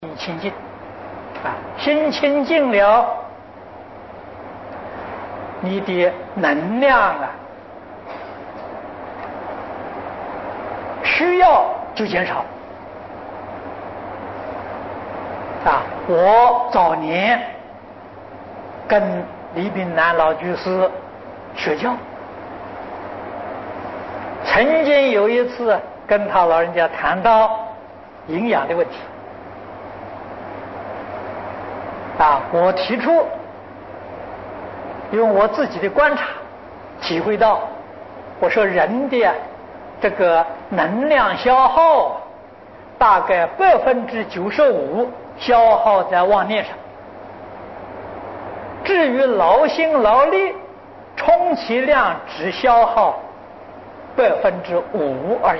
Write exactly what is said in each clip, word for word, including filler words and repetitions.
清净啊，心清净了，你的能量啊，需要就减少啊。我早年跟李炳南老居士学教，曾经有一次跟他老人家谈到营养的问题啊，我提出用我自己的观察体会到，我说人的这个能量消耗大概百分之九十五消耗在妄念上，至于劳心劳力，充其量只消耗百分之五而已。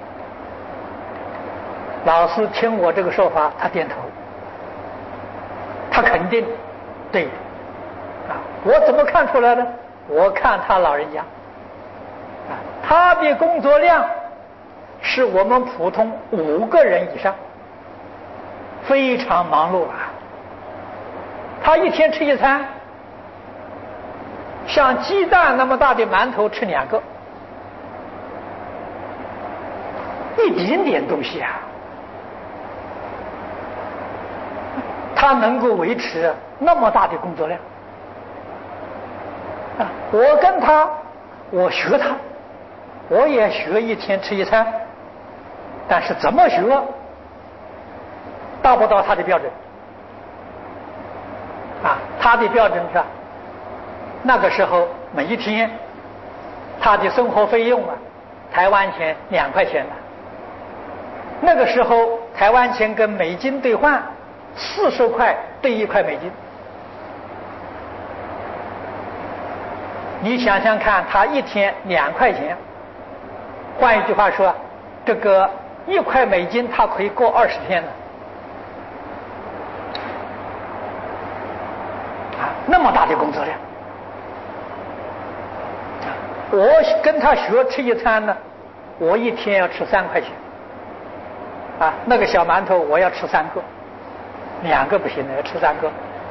老师听我这个说法，他点头，他肯定对啊。我怎么看出来的？我看他老人家啊，他的工作量是我们普通五个人以上，非常忙碌啊。他一天吃一餐，像鸡蛋那么大的馒头吃两个，一点点东西啊，他能够维持那么大的工作量啊！我跟他，我学他，我也学一天吃一餐，但是怎么学，达不到他的标准啊！他的标准是，那个时候每一天他的生活费用啊，台湾钱两块钱了。那个时候台湾钱跟美金兑换，四十块兑一块美金。你想想看，他一天两块钱，换一句话说，这个一块美金他可以过二十天了啊，那么大的工作量。我跟他学吃一餐呢，我一天要吃三块钱啊，那个小馒头我要吃三个，两个不行的，要吃三个。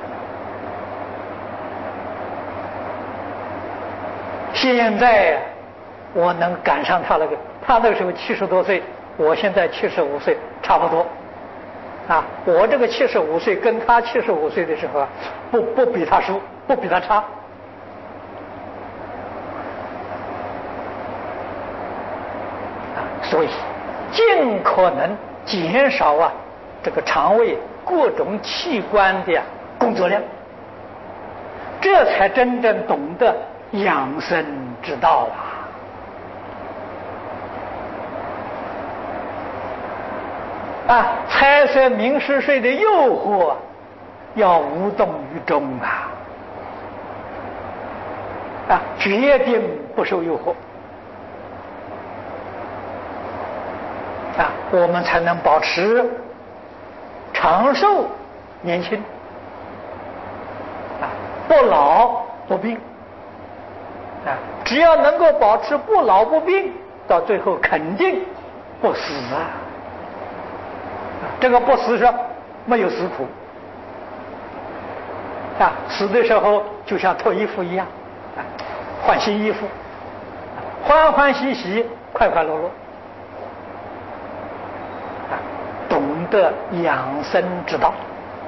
现在我能赶上他那个，他那个时候七十多岁，我现在七十五岁，差不多啊。我这个七十五岁跟他七十五岁的时候啊，不不比他输，不比他差。所以尽可能减少啊这个肠胃各种器官的工作量，这才真正懂得养生之道啊！啊，财色名食睡的诱惑要无动于衷啊！啊，决定不受诱惑。啊，我们才能保持长寿年轻啊，不老不病啊。只要能够保持不老不病，到最后肯定不死啊。这个不死是没有死苦啊，死的时候就像脱衣服一样啊，换新衣服，欢欢喜喜，快快乐乐。懂得养生之道，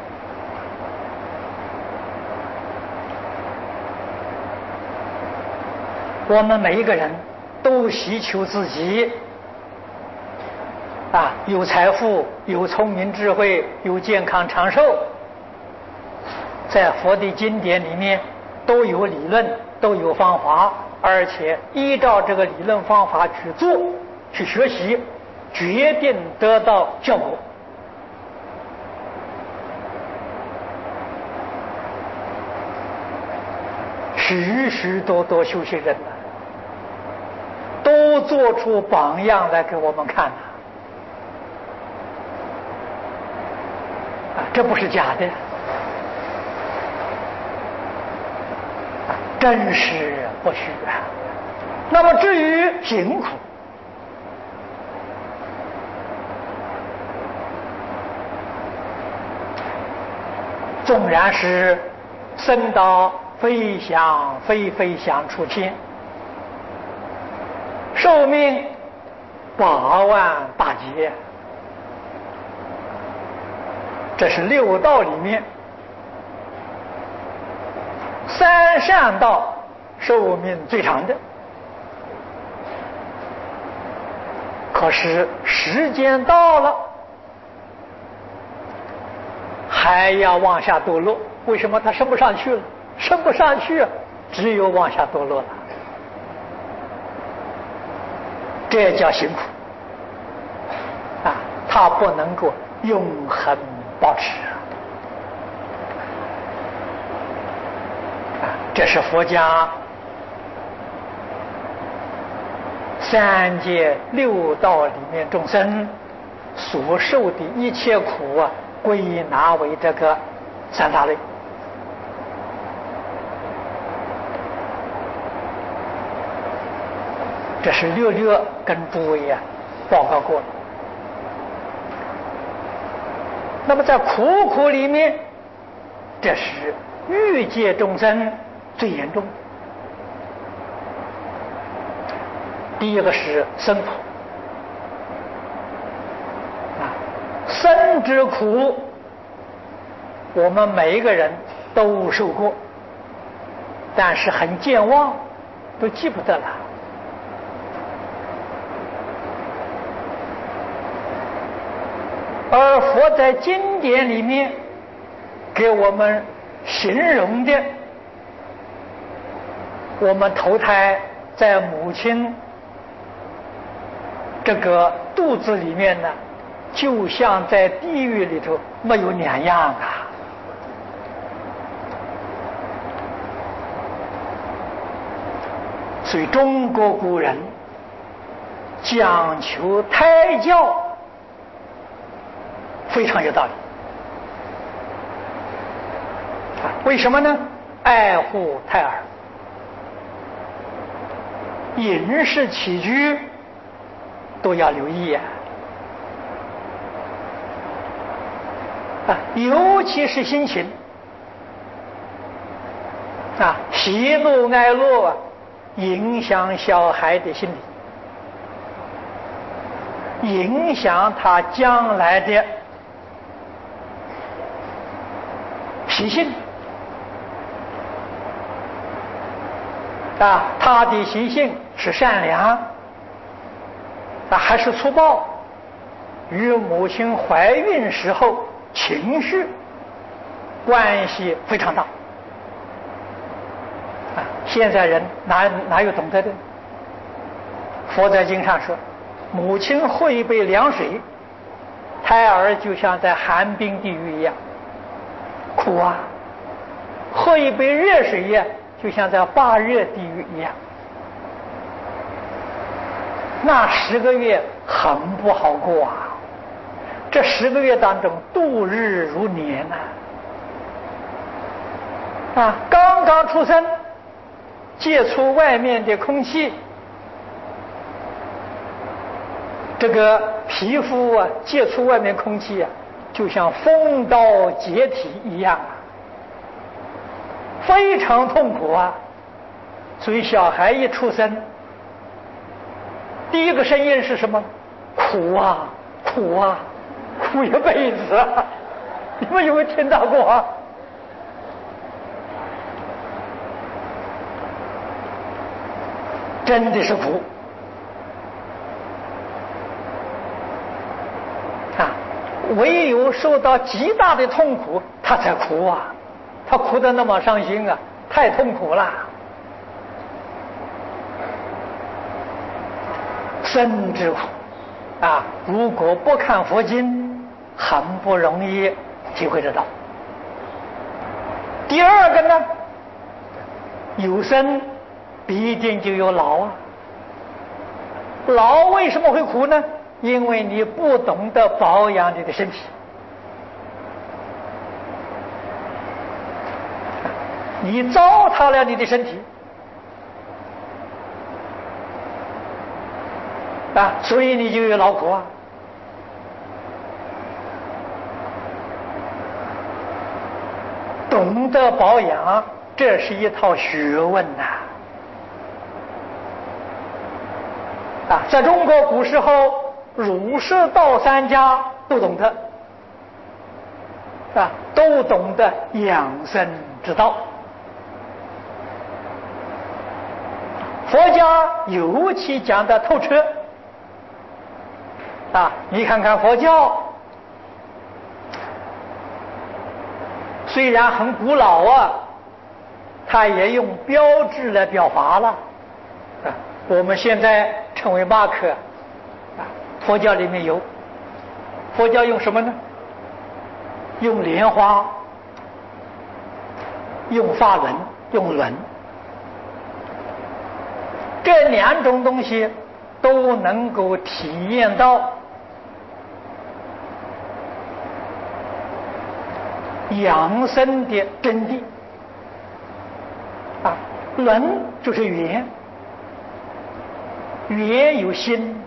我们每一个人都希求自己啊，有财富，有聪明智慧，有健康长寿。在佛的经典里面都有理论，都有方法，而且依照这个理论方法去做，去学习，决定得到效果。许许多多修行人呢，都做出榜样来给我们看呐！啊，这不是假的，啊，真实不虚啊。那么至于贫苦， 纵然是升到飞翔飞飞翔出天，寿命八万大劫，这是六道里面三善道寿命最长的。可是时间到了，还要往下堕落。为什么他升不上去了？升不上去，只有往下堕落了。这叫辛苦啊！他不能够永恒保持啊！这是佛家三界六道里面众生所受的一切苦啊，归纳为这个三大类。这是略略跟诸位啊报告过了。那么在苦苦里面，这是欲界众生最严重。第一个是生苦啊，生之苦，我们每一个人都受过，但是很健忘，都记不得了。而佛在经典里面给我们形容的，我们投胎在母亲这个肚子里面呢，就像在地狱里头没有两样啊。所以中国古人讲求胎教非常有道理啊！为什么呢？爱护胎儿，饮食起居都要留意啊！啊，尤其是心情啊，喜怒哀乐啊，影响小孩的心理，影响他将来的脾性啊，他的习性是善良啊还是粗暴，与母亲怀孕时候情绪关系非常大啊。现在人哪哪有懂得的？佛在经上说，母亲喝一杯凉水，胎儿就像在寒冰地狱一样苦啊；喝一杯热水呀，就像在发热地狱一样。那十个月很不好过啊！这十个月当中，度日如年呐、啊！啊，刚刚出生，接触外面的空气，这个皮肤啊，接触外面空气啊，就像风刀解体一样啊，非常痛苦啊！所以小孩一出生，第一个声音是什么？苦啊，苦啊，苦一辈子啊！你们有没有听到过啊？真的是苦啊！唯有受到极大的痛苦，他才苦啊！他哭得那么伤心啊，太痛苦了。生之苦啊，如果不看佛经，很不容易体会得到。第二个呢，有生必定就有老啊。老为什么会苦呢？因为你不懂得保养你的身体，你糟蹋了你的身体啊，所以你就有劳苦啊。 懂得保养，这是一套学问呐！啊，在中国古时候，儒释道三家都懂得，啊，都懂得养生之道。佛家尤其讲得透彻。啊，你看看佛教，虽然很古老啊，它也用标志来表法了。啊，我们现在称为马克，啊，佛教里面有。佛教用什么呢？用莲花，用法轮，用轮。这两种东西都能够体验到养生的真谛啊。轮就是圆，圆有心，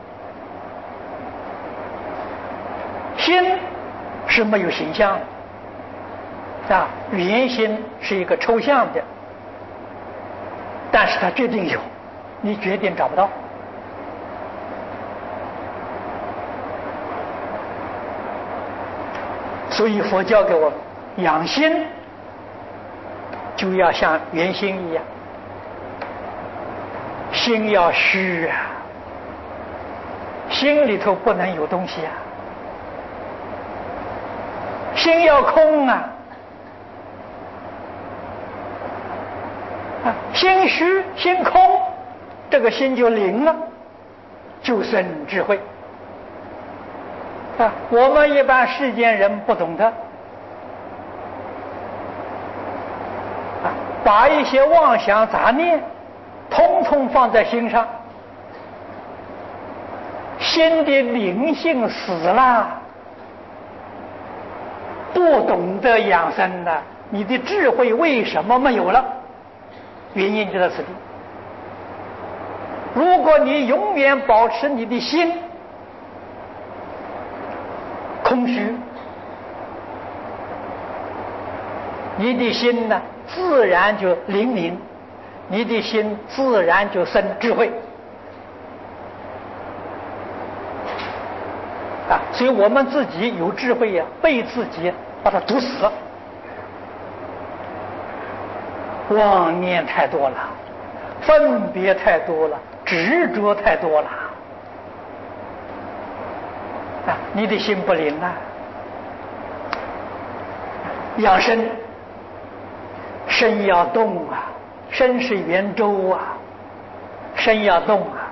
心是没有形象的啊，圆心是一个抽象的，但是它决定有，你决定找不到。所以佛教给我们养心，就要像圆心一样，心要虚啊，心里头不能有东西啊，心要空啊，啊，心虚心空，这个心就灵了，就生智慧。啊，我们一般世间人不懂得，啊，把一些妄想杂念通通放在心上，心的灵性死了，不懂得养生了，你的智慧为什么没有了？原因就在此地。如果你永远保持你的心空虚，你的心呢，自然就灵敏，你的心自然就生智慧啊。所以我们自己有智慧呀、啊，被自己把它堵死了，妄念太多了，分别太多了，执着太多了啊，你的心不灵啊。养生，身要动啊，身是圆周啊，身要动啊。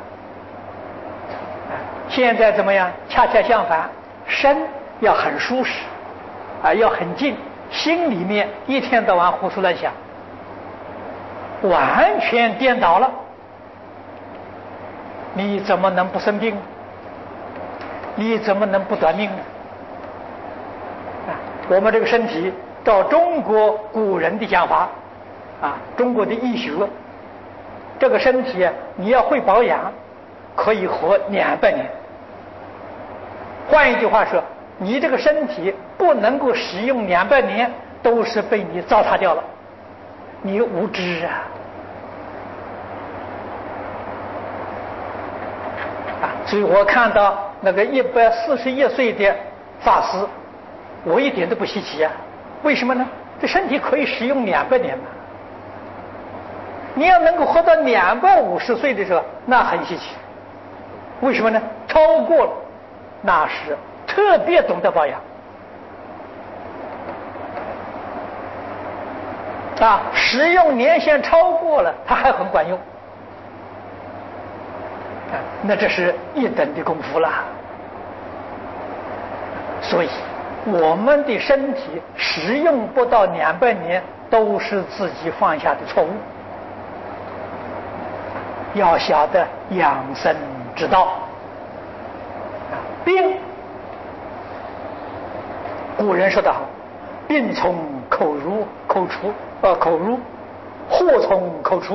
现在怎么样？恰恰相反，身要很舒适啊，要很静，心里面一天到晚胡思乱想，完全颠倒了，你怎么能不生病？你怎么能不短命呢？啊，我们这个身体，照中国古人的讲法，啊，中国的医学，这个身体你要会保养，可以活两百年。换一句话说，你这个身体不能够使用两百年，都是被你糟蹋掉了，你无知啊！啊，所以我看到那个一百四十一岁的法师，我一点都不稀奇啊。为什么呢？这身体可以使用两百年嘛。你要能够活到两百五十岁的时候，那很稀奇。为什么呢？超过了，那是特别懂得保养啊，使用年限超过了，它还很管用。那这是一等的功夫了。所以我们的身体使用不到两百年，都是自己犯下的错误。要晓得养生之道。病，古人说得好，病从口入，口出，呃，口入，祸从口出。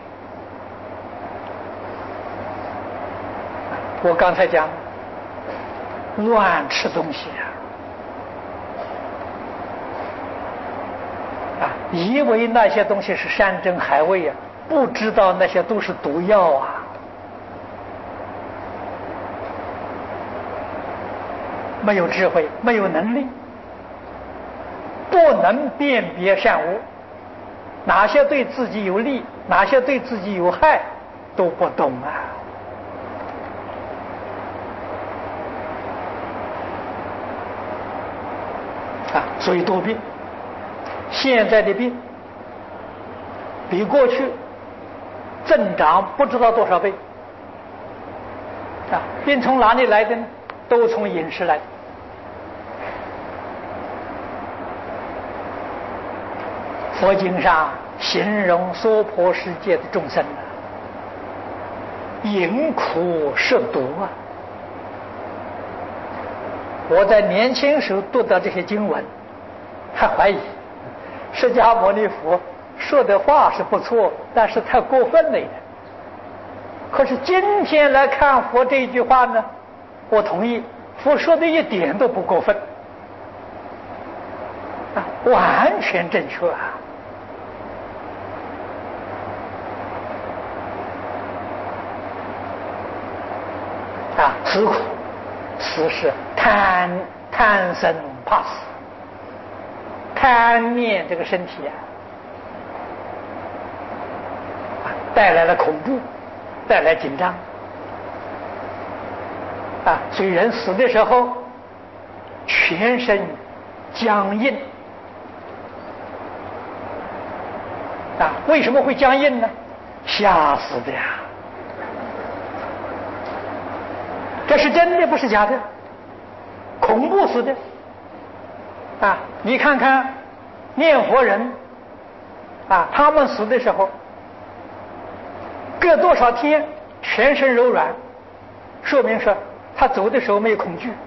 我刚才讲，乱吃东西啊， 以为那些东西是山珍海味啊，不知道那些都是毒药啊。没有智慧，没有能力，不能辨别善恶，哪些对自己有利，哪些对自己有害，都不懂啊。啊，所以多病。现在的病比过去增长不知道多少倍。啊，病从哪里来的呢？都从饮食来的。佛经上形容娑婆世界的众生，饮苦摄毒啊！我在年轻时候读到这些经文，还怀疑释迦牟尼佛说的话是不错，但是太过分了一点。可是今天来看佛这一句话呢，我同意，佛说的一点都不过分，啊，完全正确啊！啊，死苦，死是贪贪生怕死，贪念这个身体啊，带来了恐怖，带来紧张，啊，所以人死的时候，全身僵硬，啊，为什么会僵硬呢？吓死的呀！这是真的，不是假的，恐怖死的啊！你看看念佛人啊，他们死的时候，隔多少天全身柔软，说明说他走的时候没有恐惧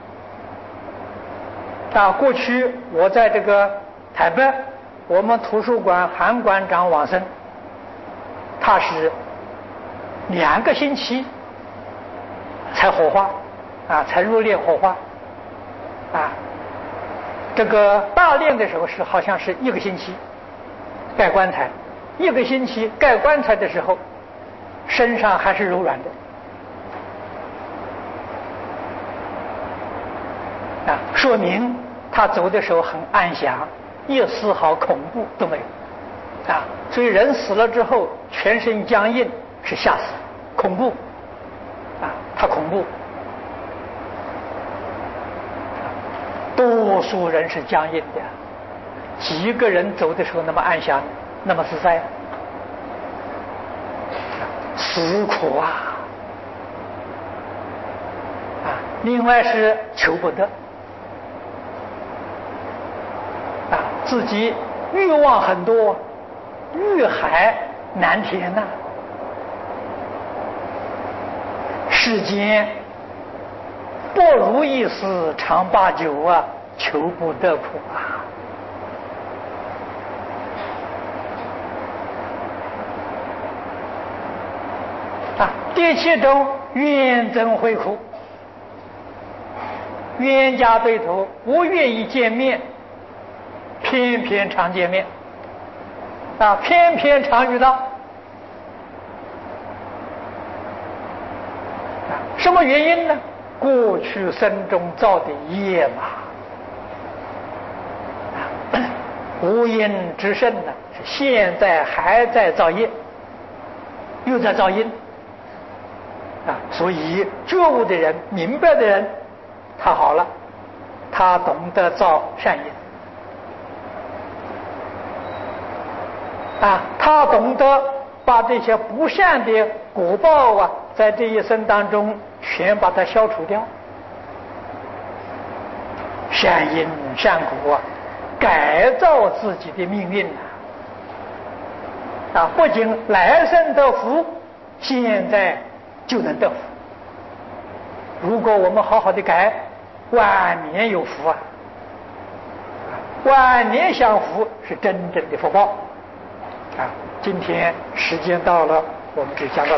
啊。过去我在这个台北，我们图书馆韩馆长往生，他是两个星期才火化啊，才入殓火化啊。这个大殓的时候是好像是一个星期盖棺材，一个星期盖棺材的时候，身上还是柔软的啊，说明他走的时候很安详，一丝毫恐怖都没有啊。所以人死了之后全身僵硬是吓死，恐怖啊，他恐怖。多数人是僵硬的，几个人走的时候那么安详，那么自在，死苦啊！啊，另外是求不得，啊，自己欲望很多，欲海难填呐、啊。世间不如意事常八九啊，求不得苦啊！啊，第七种怨憎会苦，冤家对头不愿意见面，偏偏常见面，啊，偏偏常遇到。啊，什么原因呢？过去生中造的业嘛，无因之身呢，现在还在造业，又在造因啊。所以觉悟的人、明白的人，他好了，他懂得造善业啊，他懂得把这些不善的果报啊，在这一生当中全把它消除掉，善因善果啊，改造自己的命运啊！啊，不仅来生得福，现在就能得福。如果我们好好的改，晚年有福啊！晚年享福是真正的福报啊！今天时间到了，我们只讲到。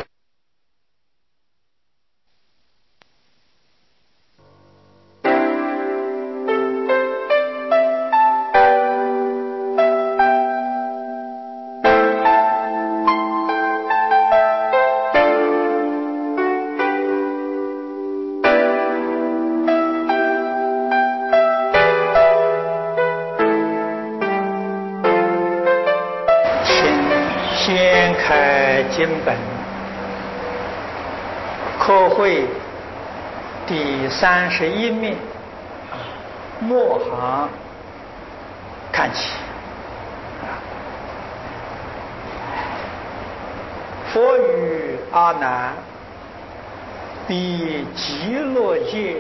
开经本科会第三十一面末行看起。佛语阿难：彼极乐界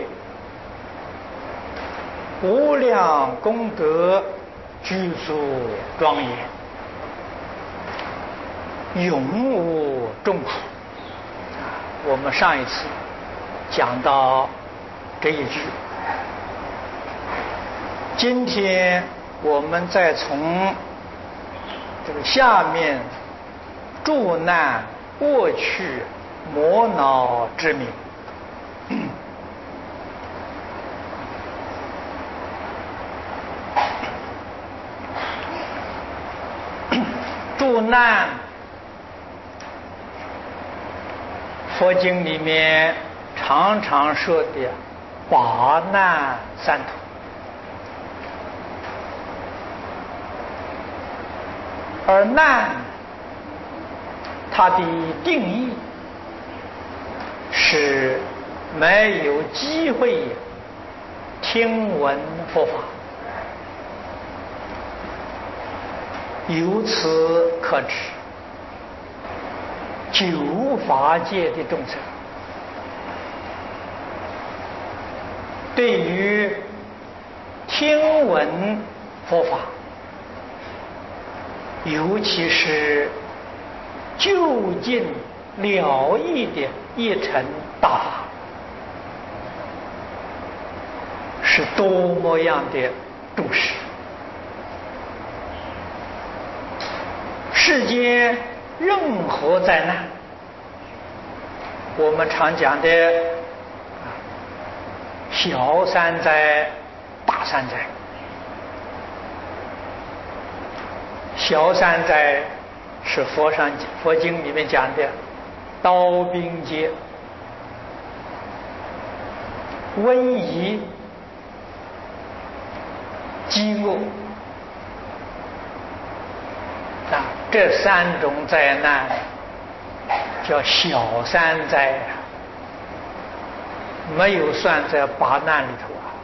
无量功德具足庄严，永无众苦。我们上一次讲到这一句，今天我们再从这个下面助难过去磨恼之名，助难，佛经里面常常说的八难三途。而难，它的定义是没有机会听闻佛法。由此可知，九法界的众生对于听闻佛法，尤其是究竟了义的一乘大法，是多么样的重视。世间任何灾难，我们常讲的小三灾、大三灾。小三灾是佛上佛经里面讲的刀兵劫、瘟疫、饥饿啊，这三种灾难叫小三灾，没有算在八难里头啊。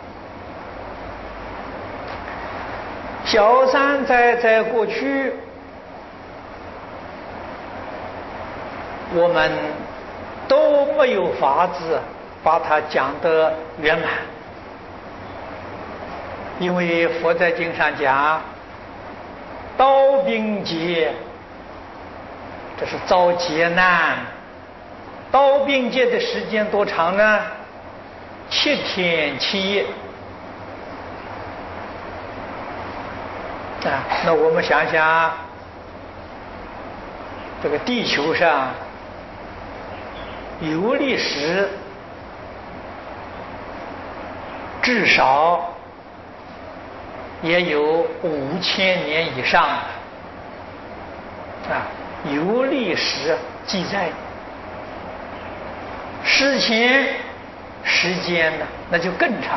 小三灾在过去，我们都没有法子把它讲得圆满，因为佛在经上讲刀兵劫，这是遭劫难。刀兵劫的时间多长呢？七天七夜啊。那我们想想，这个地球上有历史至少也有五千年以上啊，有历史记载。事前时间呢，那就更长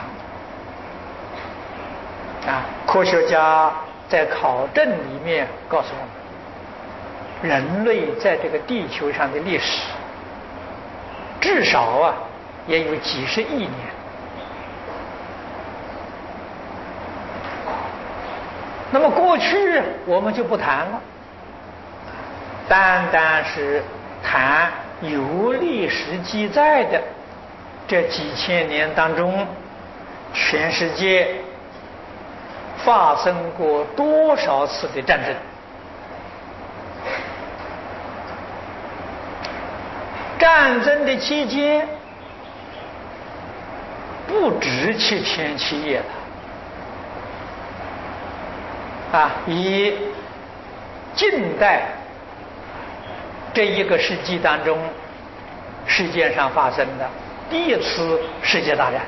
啊。科学家在考证里面告诉我们，人类在这个地球上的历史，至少啊也有几十亿年。那么过去我们就不谈了，单单是谈有历史记载的这几千年当中，全世界发生过多少次的战争？战争的期间不止七天七夜了啊！以近代这一个世纪当中，世界上发生的第一次世界大战、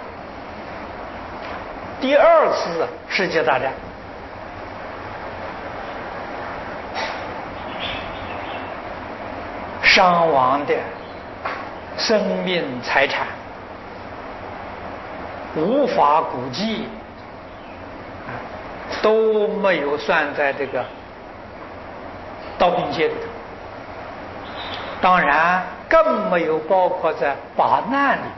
第二次世界大战，伤亡的生命财产无法估计，都没有算在这个刀兵劫里头。 当然更没有包括在八难里。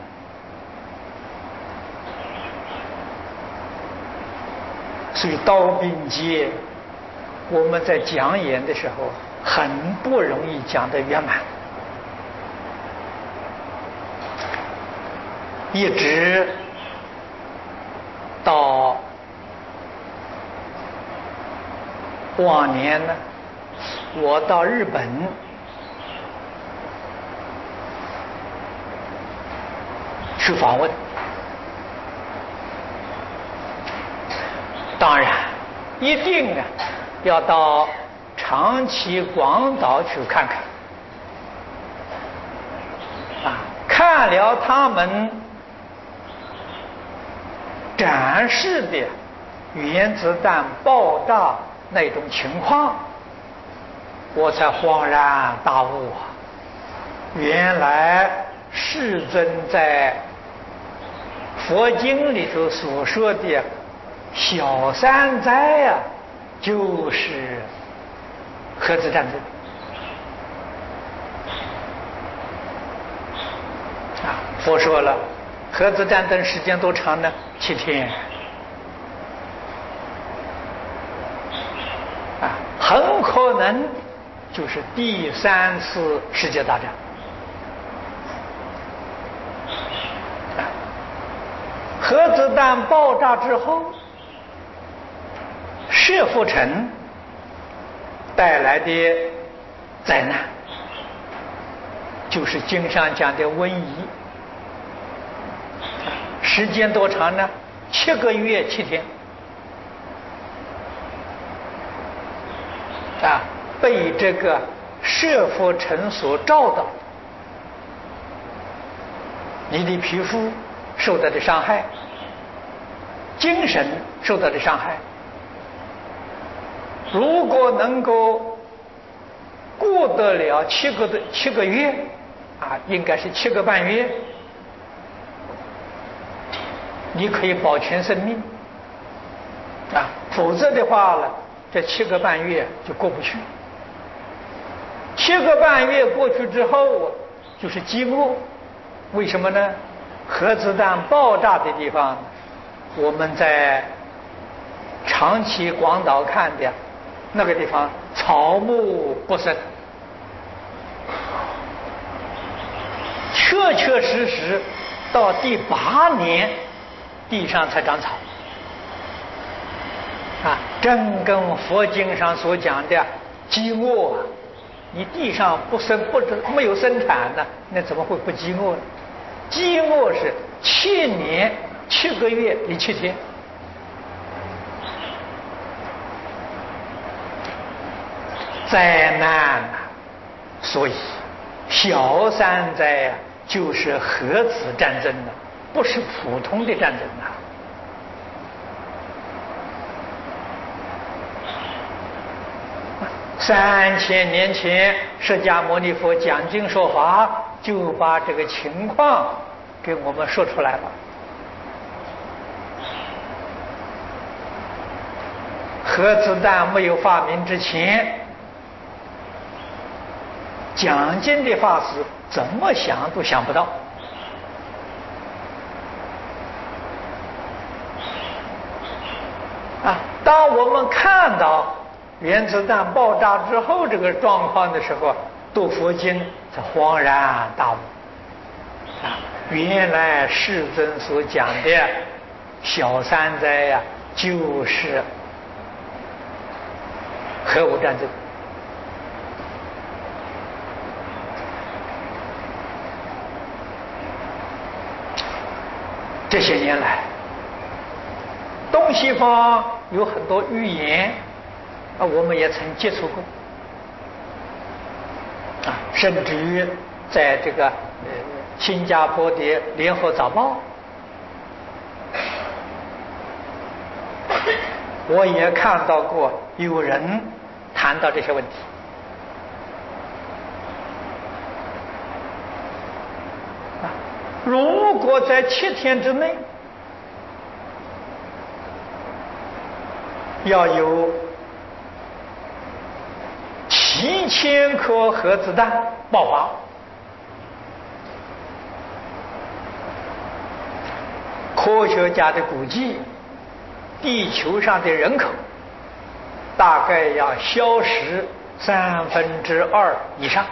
所以刀兵劫，我们在讲演的时候很不容易讲得圆满，一直到往年呢，我到日本去访问，当然一定啊要到长崎、广岛去看看啊，看了他们展示的原子弹爆炸那种情况，我才恍然大悟啊！原来世尊在佛经里头所说的小三灾啊，就是核子战争啊。佛说了，核子战争时间多长呢？七天啊，很可能就是第三次世界大战。核子弹爆炸之后，射覆尘带来的灾难，就是经上讲的瘟疫。时间多长呢？七个月七天。啊，被这个射覆尘所照到，你的皮肤受到的伤害，精神受到的伤害，如果能够过得了七个的七个月啊，应该是七个半月，你可以保全生命啊，否则的话呢，这七个半月就过不去。七个半月过去之后，就是饥饿。为什么呢？核子弹爆炸的地方，我们在长崎、广岛看的那个地方，草木不生，确确实实到第八年，地上才长草。啊，正跟佛经上所讲的饥饿啊，你地上不生不没有生产呢，那怎么会不饥饿呢？饥饿是七年七个月零七天，灾难啊！所以小三灾啊，就是核子战争呢，不是普通的战争啊。三千年前，释迦牟尼佛讲经说法，就把这个情况给我们说出来了。核子弹没有发明之前，讲经的法师怎么想都想不到。啊，当我们看到原子弹爆炸之后这个状况的时候，读佛经才恍然大悟啊！原来世尊所讲的小三灾呀、啊，就是核武战争。这些年来，东西方有很多预言。啊，我们也曾接触过，啊，甚至于在这个呃新加坡的《联合早报》，我也看到过有人谈到这些问题。啊，如果在七天之内要有几千颗核子弹爆发。科学家的估计，地球上的人口大概要消失三分之二以上，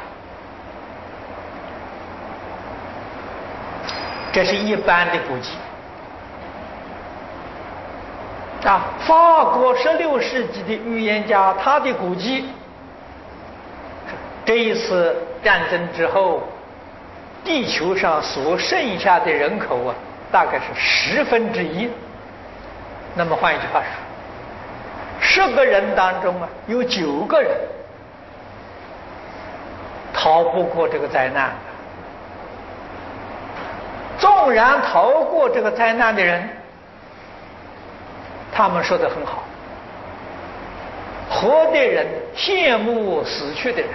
这是一般的估计。啊，法国十六世纪的预言家，他的估计，这一次战争之后，地球上所剩下的人口啊，大概是十分之一。那么换一句话说，十个人当中啊，有九个人逃不过这个灾难。纵然逃过这个灾难的人，他们说得很好，活的人羡慕死去的人。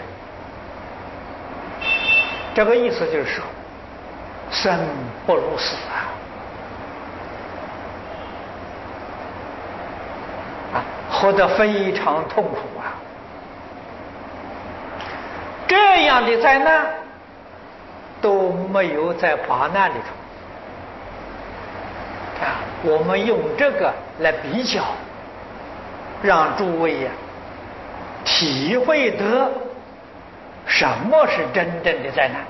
这个意思就是说，生不如死啊！啊，活得非常痛苦啊！这样的灾难都没有在八难里头。啊，我们用这个来比较，让诸位呀、啊、体会得什么是真正的灾难。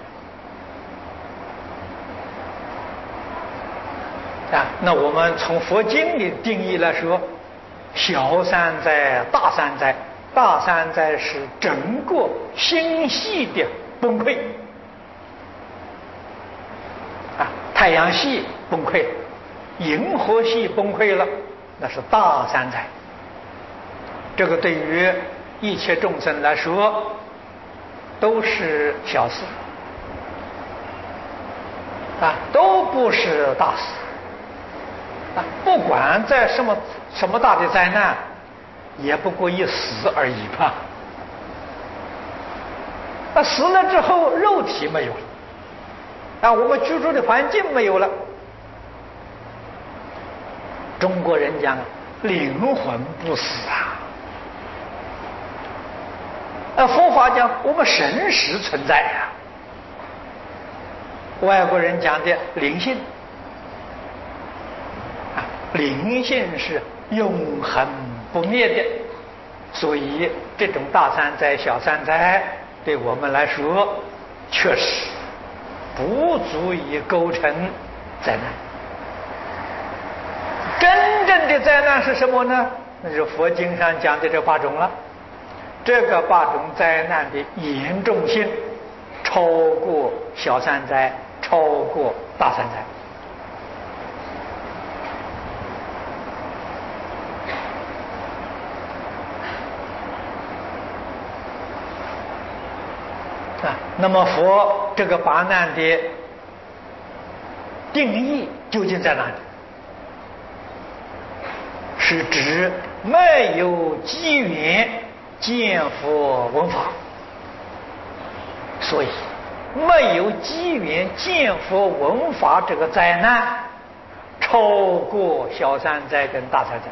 啊，那我们从佛经的定义来说，小三灾、大三灾，大三灾是整个星系的崩溃，啊，太阳系崩溃，银河系崩溃了，那是大三灾。这个对于一切众生来说都是小事，啊，都不是大事。啊，不管在什么什么大的灾难，也不过一死而已吧。那死了之后，肉体没有了，啊，我们居住的环境没有了。中国人讲灵魂不死啊，啊，佛法讲我们神识存在呀、啊，外国人讲的灵性。灵性是永恒不灭的，所以这种大三灾、小三灾对我们来说确实不足以构成灾难。真正的灾难是什么呢？那是佛经上讲的这八种了。这个八种灾难的严重性超过小三灾，超过大三灾。啊，那么佛这个八难的定义究竟在哪里？是指没有机缘见佛闻法，所以没有机缘见佛闻法这个灾难超过小三灾跟大三灾。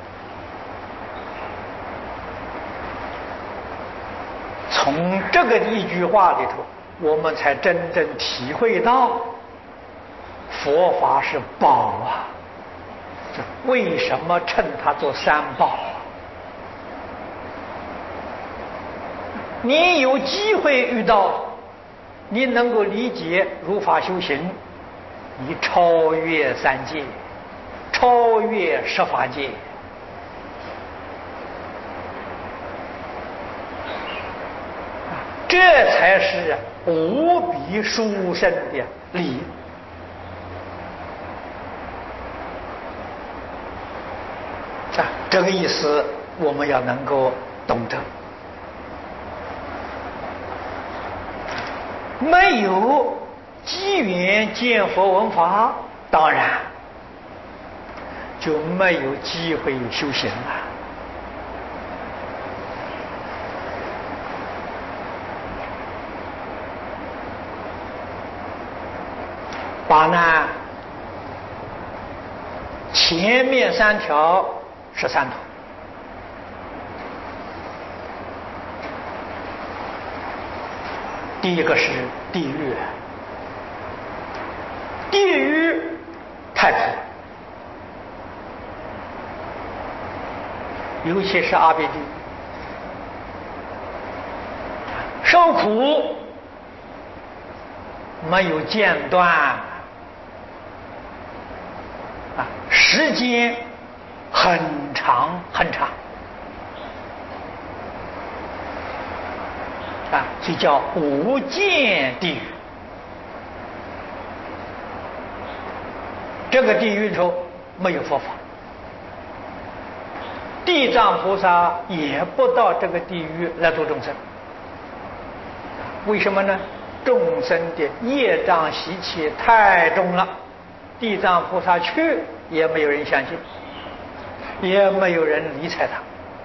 从这个一句话里头，我们才真正体会到佛法是宝啊！为什么称它做三宝啊？你有机会遇到，你能够理解如法修行，你超越三界，超越十法界。这才是无比殊胜的利益啊！这个意思我们要能够懂得。没有机缘见佛闻法，当然就没有机会修行了。八难前面三条是三头， 第一个是地狱，地狱太苦，尤其是阿鼻地狱，受苦没有间断啊，时间很长很长啊，所以叫无间地狱。这个地狱中没有佛法，地藏菩萨也不到这个地狱来度众生。为什么呢？众生的业障习气太重了，地藏菩萨去也没有人相信，也没有人理睬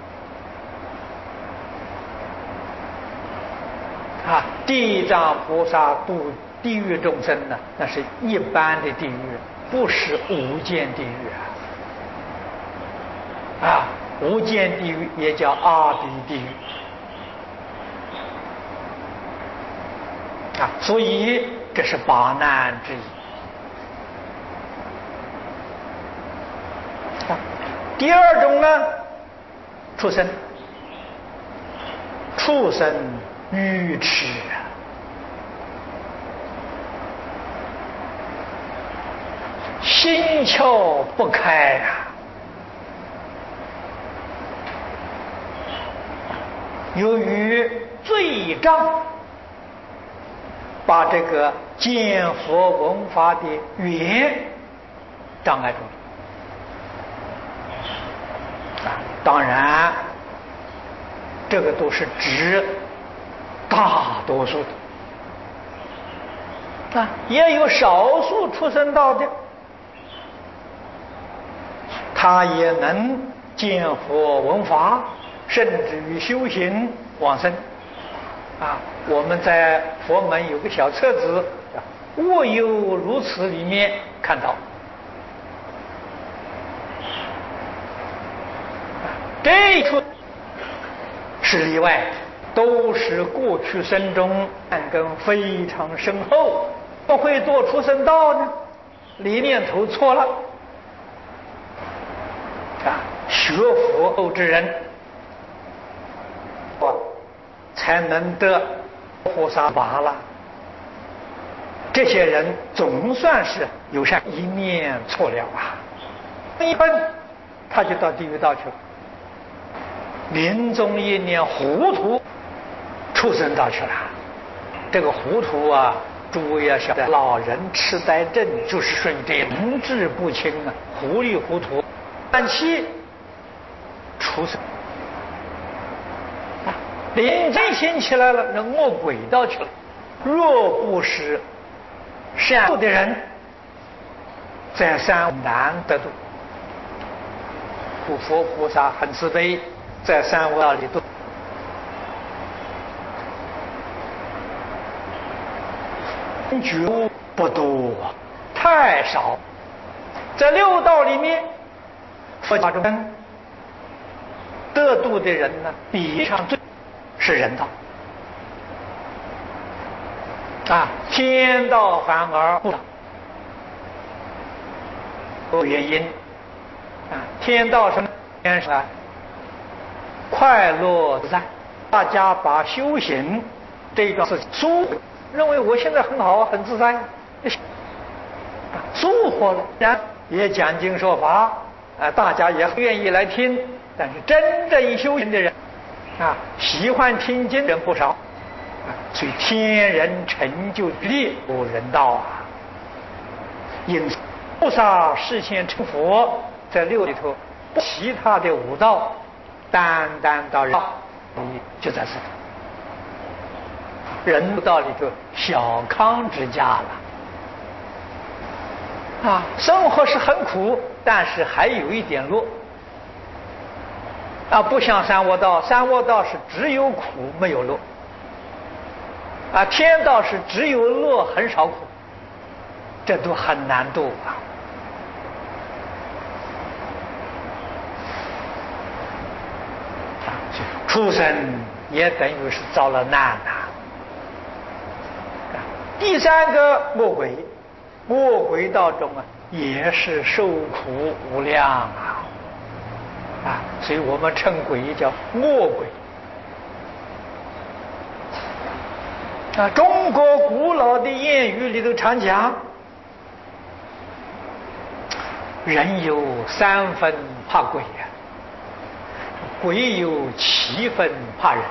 他。啊，地藏菩萨度地狱众生呢，那是一般的地狱，不是无间地狱啊！啊，无间地狱也叫阿鼻地狱啊，所以这是八难之一。啊，第二种呢，畜生，畜生愚痴啊。心窍不开啊，由于罪障，把这个见佛闻法的缘障碍住了。啊，当然，这个都是指大多数的，啊，也有少数出生道的。他也能见佛闻法，甚至于修行往生啊！我们在佛门有个小册子《卧有如此》里面看到，这一处是例外，都是过去生中善根非常深厚，不会做出生道呢，理念头错了。啊，学佛后之人，啊，才能得菩萨法了。这些人总算是有善，一念错了啊，一分他就到地狱道去了。临终一念糊涂，畜生道去了。这个糊涂啊，诸位要晓得，老人痴呆症就是属于这神志不清啊，糊里糊涂。短期出生啊，临真心起来了，那恶鬼道去了。若不是善度的人，在三难得度。佛菩萨很慈悲，在三恶道里度。觉悟不多，太少。在六道里面，佛法中得度的人呢，比例上最是人道啊，天道反而不少。有原因啊，天道什么？天是啊，快乐自在，大家把修行这桩事疏，认为我现在很好，很自在，疏忽了，然也讲经说法。啊，大家也愿意来听，但是真正修行的人，啊，喜欢听经的人不少，啊，所以天人成就力不人道啊。因此，菩萨示现成佛，在六里头，其他的五道，单单到人道，就在这人道里头小康之家了。啊，生活是很苦，但是还有一点乐。啊，不像三恶道，三恶道是只有苦没有乐。啊，天道是只有乐很少苦，这都很难度啊。啊，畜生也等于是遭了难呐。 第三个魔鬼，魔鬼道中啊，也是受苦无量啊啊，所以我们称鬼叫魔鬼。啊，中国古老的谚语里头常讲，人有三分怕鬼呀、啊，鬼有七分怕人。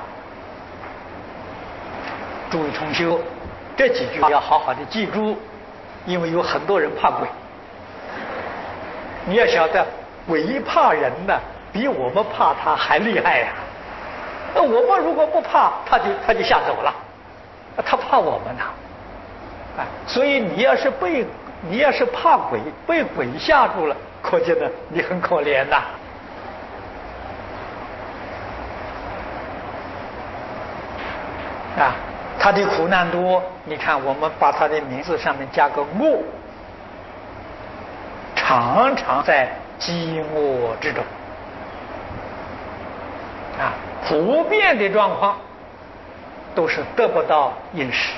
诸位同修，这几句要好好的记住，因为有很多人怕鬼。你要晓得，鬼怕人呢，比我们怕他还厉害呀、啊。那我们如果不怕，他就他就吓走了。他怕我们呐、啊，啊，所以你要是被你要是怕鬼，被鬼吓住了，可见呢你很可怜呐、啊。啊，他的苦难多，你看我们把他的名字上面加个恶，常常在饥饿之中，啊，普遍的状况都是得不到饮食。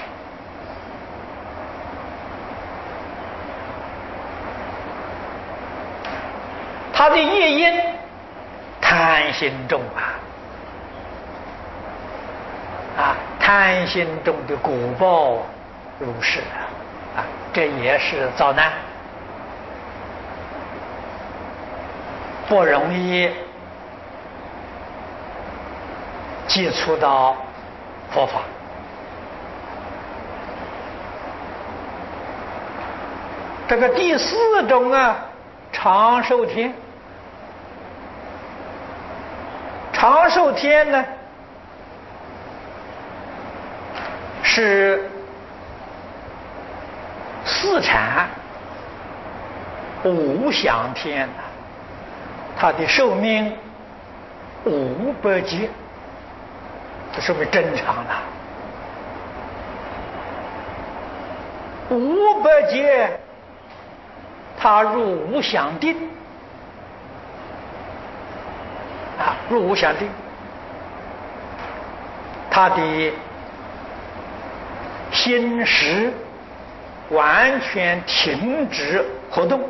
他的业因贪心重啊，啊，贪心中的果报如是啊，这也是遭难，不容易接触到佛法。这个第四种啊，长寿天。长寿天呢，是四禅五想天，它的寿命五百劫，这说明真长了。五百劫，他入无想定啊，入无想定，他的心识完全停止活动。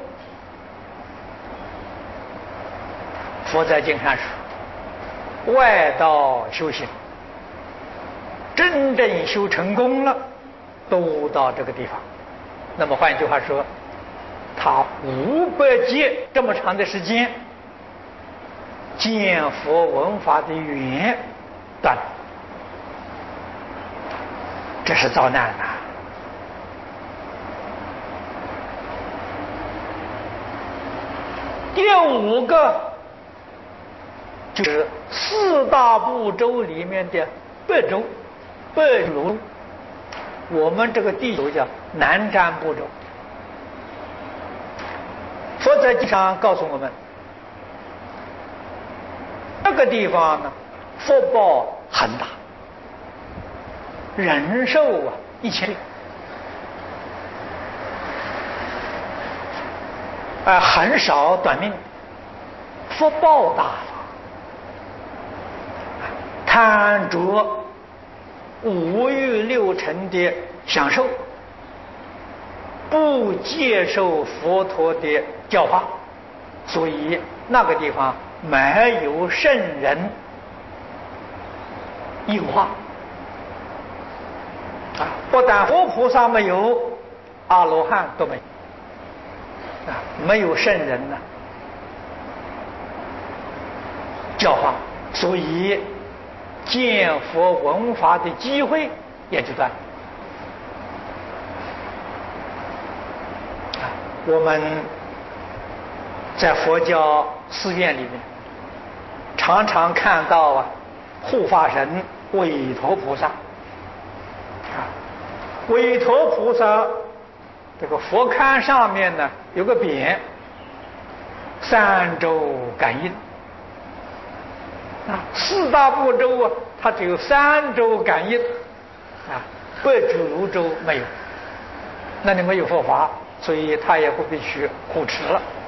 佛在经上说，外道修行，真正修成功了，都到这个地方。那么换句话说，他五百劫这么长的时间，见佛闻法的缘断了，这是遭难呐、啊。第五个就是四大部洲里面的北洲、北洲，我们这个地球叫南瞻部洲。佛在经上告诉我们，这个地方呢，福报很大，人寿啊一千岁，啊、呃，很少短命，福报大了，贪着五欲六尘的享受，不接受佛陀的教化，所以那个地方没有圣人应化啊，不但佛菩萨没有，阿罗汉都没有啊，没有圣人呢教化，所以见佛闻法的机会也就断了。我们在佛教寺院里面常常看到啊，护法神韦陀菩萨啊，韦陀菩萨这个佛龛上面呢有个匾，三洲感应啊，四大部洲啊，它只有三洲感应啊，北俱泸州没有，那你没有佛法，所以他也不必去护持了。